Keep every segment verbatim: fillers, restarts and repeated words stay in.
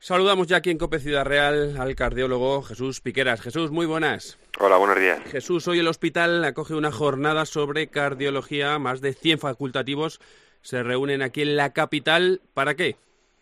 Saludamos ya aquí en COPE Ciudad Real al cardiólogo Jesús Piqueras. Jesús, muy buenas. Hola, buenos días. Jesús, hoy el hospital acoge una jornada sobre cardiología. Más de cien facultativos se reúnen aquí en la capital. ¿Para qué?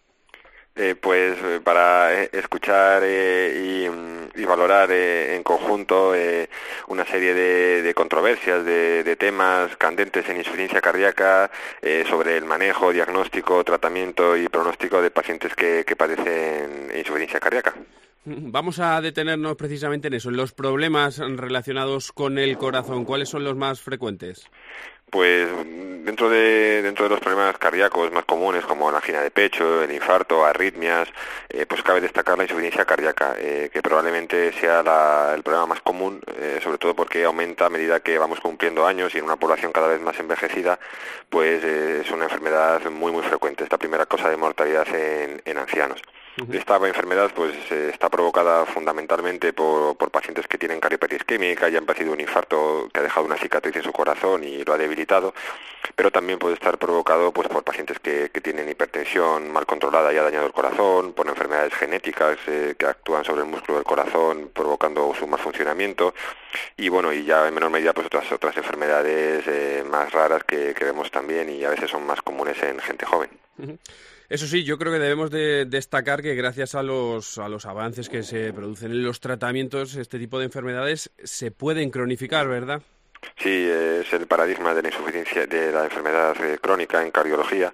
Eh, pues eh, para eh, escuchar eh, y, y valorar eh, en conjunto eh, una serie de, de controversias, de, de temas candentes en insuficiencia cardíaca, eh, sobre el manejo, diagnóstico, tratamiento y pronóstico de pacientes que, que padecen insuficiencia cardíaca. Vamos a detenernos precisamente en eso, en los problemas relacionados con el corazón. ¿Cuáles son los más frecuentes? Pues dentro de dentro de los problemas cardíacos más comunes, como la angina de pecho, el infarto, arritmias, eh, pues cabe destacar la insuficiencia cardíaca, eh, que probablemente sea la, el problema más común, eh, sobre todo porque aumenta a medida que vamos cumpliendo años y en una población cada vez más envejecida, pues eh, es una enfermedad muy muy frecuente, esta primera causa de mortalidad en, en ancianos. Uh-huh. Esta enfermedad pues eh, está provocada fundamentalmente por, por pacientes que tienen cardiopatía isquémica y han padecido un infarto que ha dejado una cicatriz en su corazón y lo ha debilitado, pero también puede estar provocado pues por pacientes que, que tienen hipertensión mal controlada y ha dañado el corazón, por enfermedades genéticas eh, que actúan sobre el músculo del corazón provocando su mal funcionamiento y bueno, y ya en menor medida pues otras otras enfermedades eh, más raras que, que vemos también y a veces son más comunes en gente joven. Uh-huh. Eso sí, yo creo que debemos de destacar que gracias a los, a los avances que se producen en los tratamientos, este tipo de enfermedades se pueden cronificar, ¿verdad? Sí, es el paradigma de la insuficiencia de la enfermedad eh, crónica en cardiología.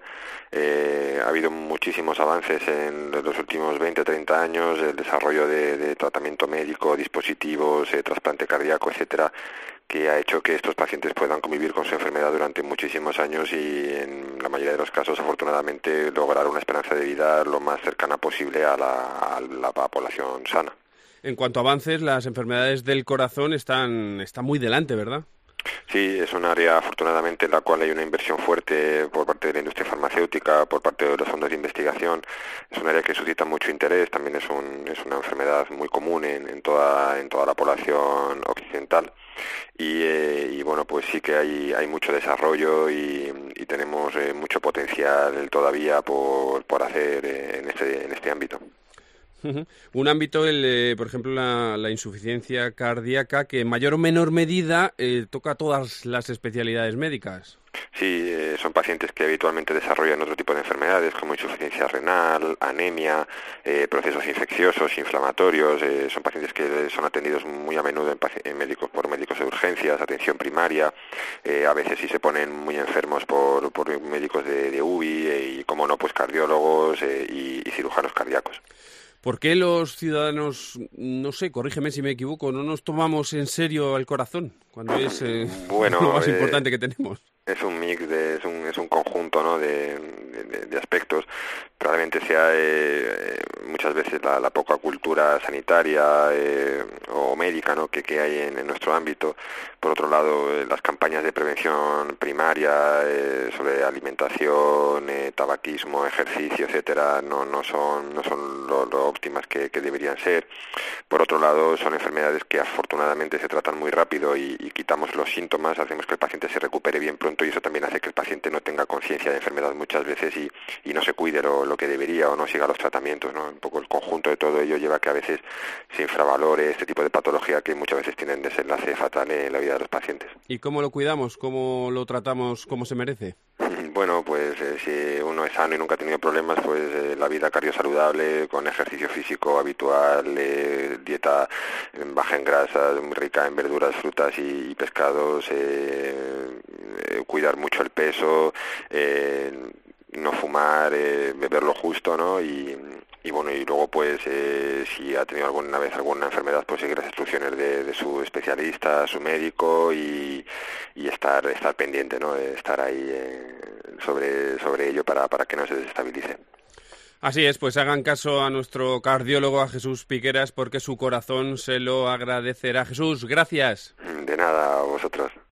Eh, ha habido muchísimos avances en los últimos veinte o treinta años, el desarrollo de, de tratamiento médico, dispositivos, eh, trasplante cardíaco, etcétera, que ha hecho que estos pacientes puedan convivir con su enfermedad durante muchísimos años y en la mayoría de los casos, afortunadamente, lograr una esperanza de vida lo más cercana posible a la, a la población sana. En cuanto a avances, las enfermedades del corazón están, están muy delante, ¿verdad? Sí, es un área afortunadamente en la cual hay una inversión fuerte por parte de la industria farmacéutica, por parte de los fondos de investigación. Es un área que suscita mucho interés, también es, un, es una enfermedad muy común en, en, toda, en toda la población occidental. Y, eh, y bueno, pues sí que hay, hay mucho desarrollo y, y tenemos eh, mucho potencial todavía por, por hacer eh, en, este, en este ámbito. Un ámbito, el, eh, por ejemplo, la, la insuficiencia cardíaca, que en mayor o menor medida eh, toca todas las especialidades médicas. Sí, eh, son pacientes que habitualmente desarrollan otro tipo de enfermedades como insuficiencia renal, anemia, eh, procesos infecciosos, inflamatorios. Eh, son pacientes que son atendidos muy a menudo en, en médicos por médicos de urgencias, atención primaria. Eh, a veces sí se ponen muy enfermos por, por médicos de, de U B I eh, y, como no, pues cardiólogos eh, y, y cirujanos cardíacos. ¿Por qué los ciudadanos, no sé, corrígeme si me equivoco, no nos tomamos en serio el corazón cuando es eh, bueno, lo más eh, importante que tenemos? Es un mix, de, es, un, es un conjunto, ¿no?, de, de, de aspectos. Probablemente sea eh, muchas veces la, la poca cultura sanitaria eh, o médica, ¿no?, que, que hay en, en nuestro ámbito. Por otro lado, eh, las campañas de prevención primaria eh, sobre alimentación, eh, tabaquismo, ejercicio, etcétera, no, no son, no son lo, lo óptimas que, que deberían ser. Por otro lado, son enfermedades que afortunadamente se tratan muy rápido y, y quitamos los síntomas, hacemos que el paciente se recupere bien pronto y eso también hace que el paciente no tenga conciencia de enfermedad muchas veces y, y no se cuide lo, lo que debería o no siga los tratamientos, ¿no? Un poco el conjunto de todo ello lleva a que a veces se infravalore este tipo de patología que muchas veces tienen desenlace fatal en la vida de los pacientes. ¿Y cómo lo cuidamos? ¿Cómo lo tratamos como se merece? Bueno, pues eh, si uno es sano y nunca ha tenido problemas, pues eh, la vida cardiosaludable, con ejercicio físico habitual, eh, dieta baja en grasas, muy rica en verduras, frutas y, y pescados, eh, eh, cuidar mucho el peso, eh, no fumar, eh, beber lo justo, ¿no? Y, y bueno, y luego pues eh, si ha tenido alguna vez alguna enfermedad, pues seguir las instrucciones de, de su especialista, su médico y, y estar estar pendiente, ¿no? Estar ahí eh, sobre sobre ello para para que no se desestabilice. Así es, pues hagan caso a nuestro cardiólogo, a Jesús Piqueras, porque su corazón se lo agradecerá. Jesús, gracias. De nada, a vosotros.